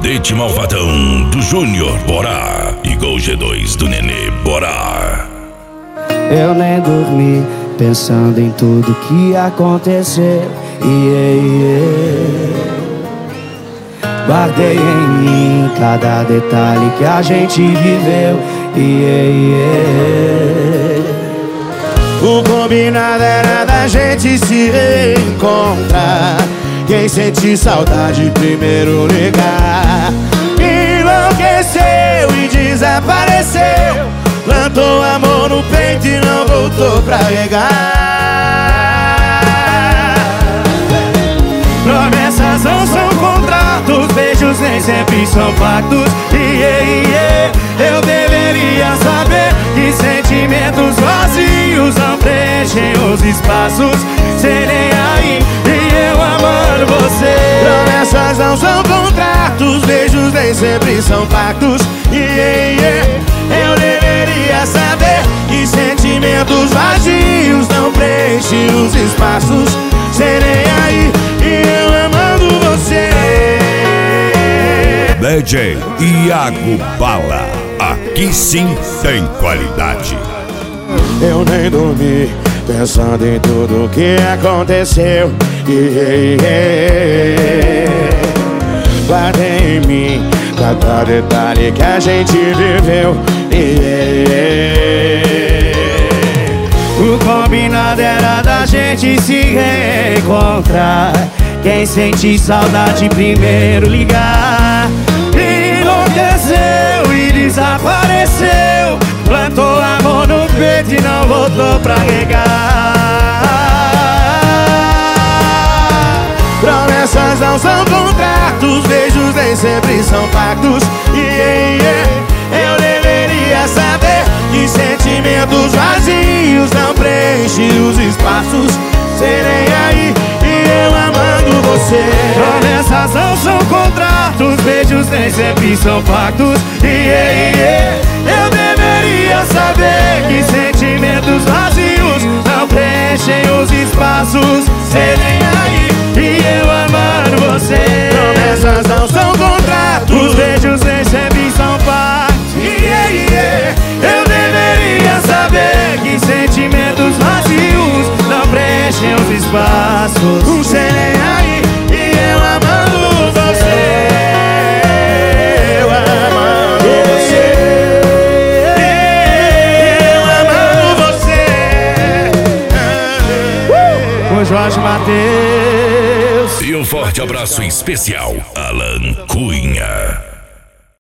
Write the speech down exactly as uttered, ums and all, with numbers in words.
Cadete Malvadão do Júnior Borá e Gol G dois do Nenê Borá. Eu nem dormi pensando em tudo que aconteceu. Yeah, yeah. Guardei em mim cada detalhe que a gente viveu. Yeah, yeah. O combinado era da gente se reencontrar. Quem sente saudade primeiro ligar. Enlouqueceu e desapareceu. Plantou amor no peito e não voltou pra regar. Promessas não são contratos, beijos nem sempre são pactos. Yeah, yeah. Eu deveria saber que sentimentos vazios não preenchem os espaços. Serei aí e eu amando você. Promessas não são contratos, beijos nem sempre são pactos. Yeah, yeah. Eu deveria saber que sentimentos vazios não preenchem os espaços. Serei aí e eu amando você. D J Iago Bala, aqui sim tem qualidade. Eu nem dormi pensando em tudo que aconteceu. Yeah, yeah. Guardei em mim cada detalhe que a gente viveu. Yeah, yeah. O combinado era da gente se reencontrar. Quem sente saudade primeiro ligar. Enlouqueceu e desapareceu. Plantou amor no peito e não voltou pra regar. Promessas não são contratos, beijos nem sempre são pactos. Yeah, yeah. Eu deveria saber que sentimentos vazios não preenchem os espaços. Serei aí e eu amando você. Promessas não são contratos, beijos nem sempre são pactos. Yeah, yeah. Eu deveria saber que sentimentos vazios não preenchem os espaços. Serei aí e eu amando você. Promessas não são contratos, beijos nem sempre são pactos. Yeah, yeah. Eu deveria saber que sentimentos vazios não preenchem os espaços. Serei aí e eu amando você. Eu amando você. Eu amando você. Com Jorge Mateus. E um forte abraço especial, Alan Cunha.